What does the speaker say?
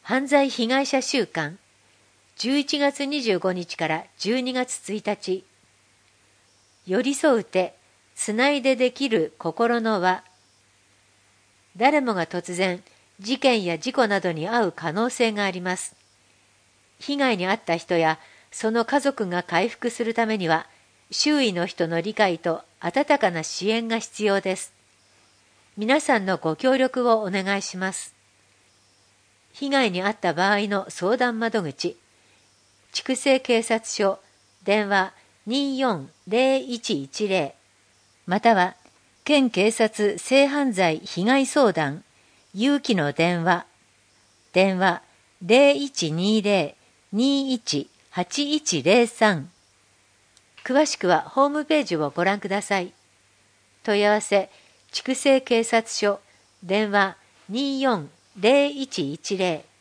犯罪被害者週間11月25日から12月1日。寄り添う手、つないでできる心の輪。誰もが突然、事件や事故などに遭う可能性があります。被害に遭った人やその家族が回復するためには、周囲の人の理解と温かな支援が必要です。皆さんのご協力をお願いします。被害に遭った場合の相談窓口、筑西警察署、電話240110、または、県警察性犯罪被害相談、勇気の電話0120-21-8103。詳しくはホームページをご覧ください。問い合わせ、筑西警察署、電話240110